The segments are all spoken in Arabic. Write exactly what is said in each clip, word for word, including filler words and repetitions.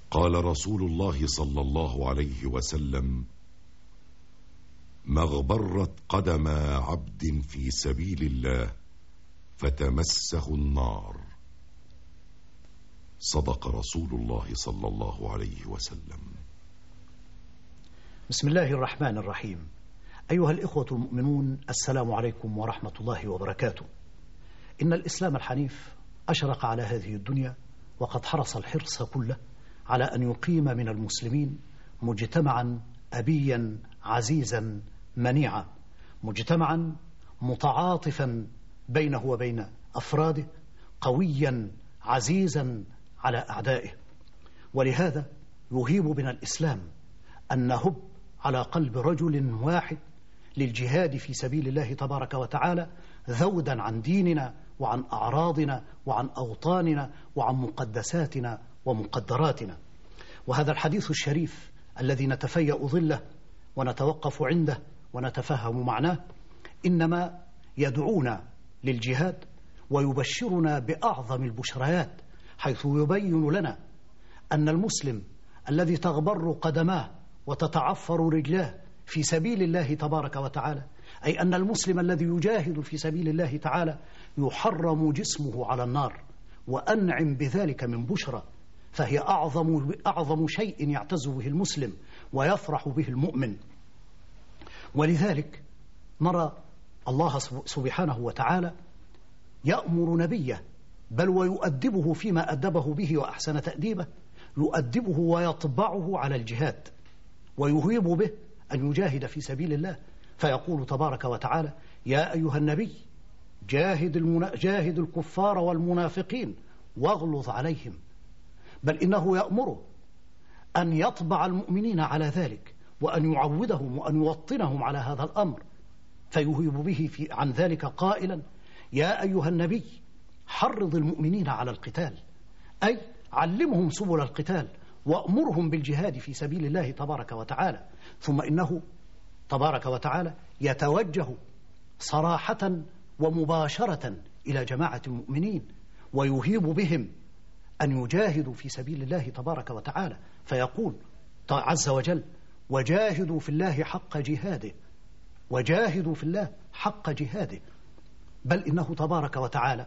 قال رسول الله صلى الله عليه وسلم: ما اغبرت قدم عبد في سبيل الله فتمسه النار. صدق رسول الله صلى الله عليه وسلم. بسم الله الرحمن الرحيم. أيها الإخوة المؤمنون، السلام عليكم ورحمة الله وبركاته. إن الإسلام الحنيف أشرق على هذه الدنيا، وقد حرص الحرص كله على أن يقيم من المسلمين مجتمعا أبيا عزيزا منيعا، مجتمعا متعاطفا بينه وبين أفراده، قويا عزيزا على أعدائه. ولهذا يهيب بنا الإسلام أن نهب على قلب رجل واحد للجهاد في سبيل الله تبارك وتعالى، ذودا عن ديننا وعن أعراضنا وعن أوطاننا وعن مقدساتنا ومقدراتنا. وهذا الحديث الشريف الذي نتفيأ ظله ونتوقف عنده ونتفهم معناه إنما يدعونا للجهاد ويبشرنا بأعظم البشريات، حيث يبين لنا أن المسلم الذي تغبر قدماه وتتعفر رجلاه في سبيل الله تبارك وتعالى، أي أن المسلم الذي يجاهد في سبيل الله تعالى يحرم جسمه على النار، وأنعم بذلك من بشرى، فهي أعظم, أعظم شيء يعتز به المسلم ويفرح به المؤمن. ولذلك نرى الله سبحانه وتعالى يأمر نبيه، بل ويؤدبه فيما أدبه به وأحسن تأديبه، يؤدبه ويطبعه على الجهاد ويهيب به أن يجاهد في سبيل الله، فيقول تبارك وتعالى: يا أيها النبي جاهد, المنا... جاهد الكفار والمنافقين واغلظ عليهم. بل إنه يأمره أن يطبع المؤمنين على ذلك، وأن يعودهم وأن يوطنهم على هذا الأمر، فيهيب به في عن ذلك قائلا: يا أيها النبي حرض المؤمنين على القتال، أي علمهم سبل القتال وأمرهم بالجهاد في سبيل الله تبارك وتعالى. ثم إنه تبارك وتعالى يتوجه صراحة ومباشرة إلى جماعة المؤمنين ويهيب بهم أن يجاهدوا في سبيل الله تبارك وتعالى، فيقول عز وجل: وجاهدوا في الله حق جهاده، وجاهدوا في الله حق جهاده. بل إنه تبارك وتعالى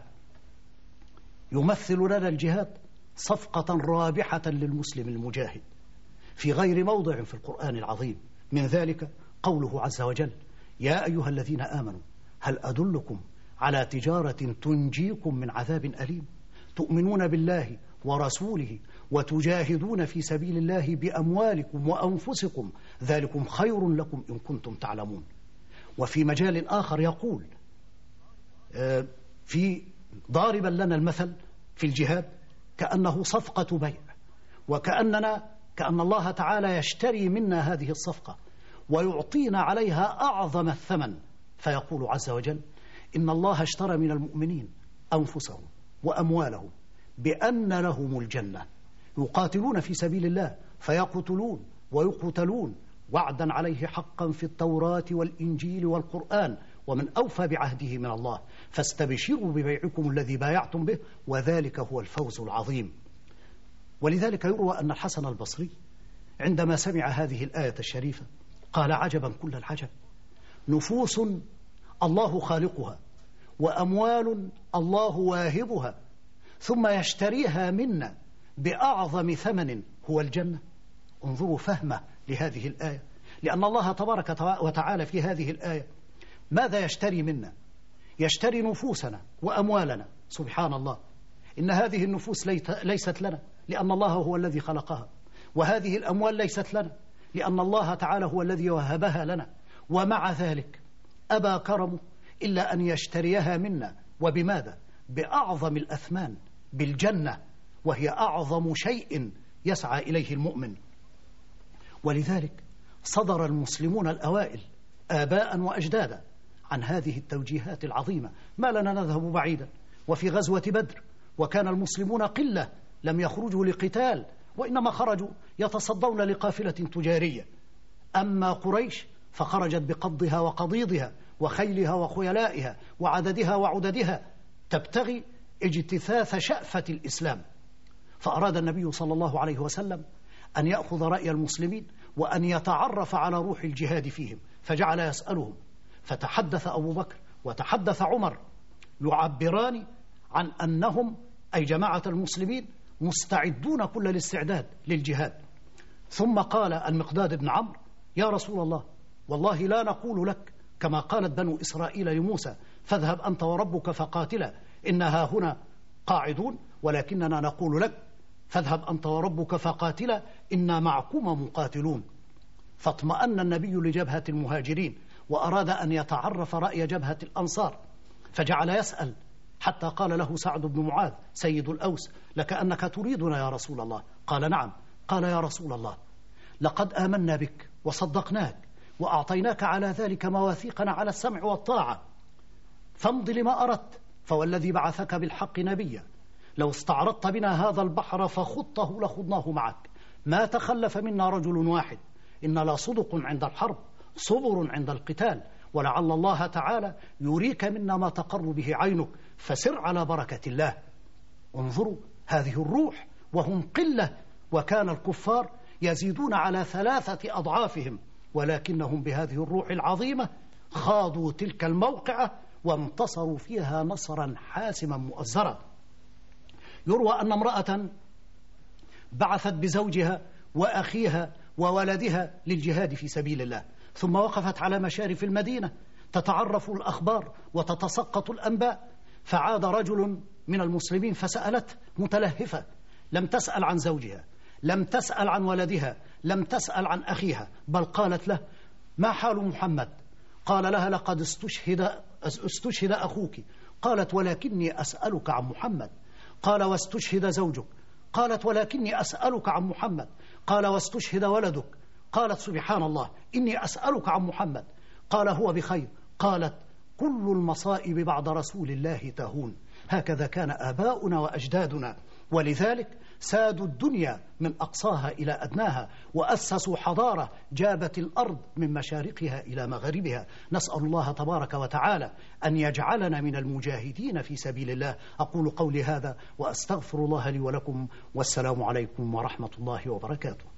يمثل لنا الجهاد صفقة رابحة للمسلم المجاهد في غير موضع في القرآن العظيم، من ذلك قوله عز وجل: يا أيها الذين آمنوا هل أدلكم على تجارة تنجيكم من عذاب أليم تؤمنون بالله ورسوله وتجاهدون في سبيل الله بأموالكم وأنفسكم ذلكم خير لكم إن كنتم تعلمون. وفي مجال آخر يقول في ضاربا لنا المثل في الجهاد كأنه صفقة بيع، وكأننا كأن الله تعالى يشتري منا هذه الصفقة ويعطينا عليها أعظم الثمن، فيقول عز وجل: إن الله اشترى من المؤمنين أنفسهم وأموالهم بأن لهم الجنة يقاتلون في سبيل الله فيقتلون ويقتلون وعدا عليه حقا في التوراة والإنجيل والقرآن ومن أوفى بعهده من الله فاستبشروا ببيعكم الذي بايعتم به وذلك هو الفوز العظيم. ولذلك يروى أن الحسن البصري عندما سمع هذه الآية الشريفة قال: عجبا كل العجب، نفوس الله خالقها وأموال الله واهبها ثم يشتريها منا بأعظم ثمن هو الجنة. انظروا فهمه لهذه الآية، لأن الله تبارك وتعالى في هذه الآية ماذا يشتري منا؟ يشتري نفوسنا وأموالنا. سبحان الله، إن هذه النفوس ليست لنا لأن الله هو الذي خلقها، وهذه الأموال ليست لنا لأن الله تعالى هو الذي وهبها لنا، ومع ذلك أبى كرمه إلا أن يشتريها منا. وبماذا؟ بأعظم الأثمان، بالجنة، وهي أعظم شيء يسعى إليه المؤمن. ولذلك صدر المسلمون الأوائل آباء وأجدادا عن هذه التوجيهات العظيمة. ما لنا نذهب بعيدا، وفي غزوة بدر وكان المسلمون قلة لم يخرجوا لقتال، وإنما خرجوا يتصدون لقافلة تجارية. أما قريش فخرجت بقضها وقضيضها وخيلها وخيلائها وعددها وعددها تبتغي اجتثاث شأفة الإسلام، فأراد النبي صلى الله عليه وسلم أن يأخذ رأي المسلمين وأن يتعرف على روح الجهاد فيهم، فجعل يسألهم، فتحدث أبو بكر وتحدث عمر يعبران عن أنهم أي جماعة المسلمين مستعدون كل الاستعداد للجهاد. ثم قال المقداد بن عمرو: يا رسول الله، والله لا نقول لك كما قالت بنو إسرائيل لموسى: فاذهب أنت وربك فقاتلا إنها هنا قاعدون، ولكننا نقول لك: فاذهب أنت وربك فقاتلا إنا معكما مقاتلون. فاطمأن النبي لجبهة المهاجرين وأراد أن يتعرف رأي جبهة الأنصار، فجعل يسأل حتى قال له سعد بن معاذ سيد الأوس: لكأنك تريدنا يا رسول الله. قال: نعم. قال: يا رسول الله، لقد آمنا بك وصدقناك وأعطيناك على ذلك مواثيقنا على السمع والطاعة، فامض لما أردت، فوالذي بعثك بالحق نبيا لو استعرضت بنا هذا البحر فخضته لخضناه معك، ما تخلف منا رجل واحد، إن لا صدق عند الحرب صبر عند القتال، ولعل الله تعالى يريك منا ما تقر به عينك، فسر على بركة الله. انظروا هذه الروح وهم قلة، وكان الكفار يزيدون على ثلاثة أضعافهم، ولكنهم بهذه الروح العظيمة خاضوا تلك الموقعة وانتصروا فيها نصرا حاسما مؤزرا. يروى أن امرأة بعثت بزوجها وأخيها وولدها للجهاد في سبيل الله، ثم وقفت على مشارف المدينة تتعرف الأخبار وتتسقط الأنباء، فعاد رجل من المسلمين فسألت متلهفة، لم تسأل عن زوجها، لم تسأل عن ولدها، لم تسأل عن أخيها، بل قالت له: ما حال محمد؟ قال لها: لقد استشهد, استشهد أخوك. قالت: ولكني أسألك عن محمد. قال: واستشهد زوجك؟ قالت: ولكني أسألك عن محمد. قال: واستشهد ولدك؟ قالت: سبحان الله، إني أسألك عن محمد. قال: هو بخير. قالت: كل المصائب بعد رسول الله تهون. هكذا كان آباؤنا وأجدادنا، ولذلك سادوا الدنيا من أقصاها إلى أدناها، وأسسوا حضارة جابت الأرض من مشارقها إلى مغاربها. نسأل الله تبارك وتعالى أن يجعلنا من المجاهدين في سبيل الله. أقول قولي هذا وأستغفر الله لي ولكم، والسلام عليكم ورحمة الله وبركاته.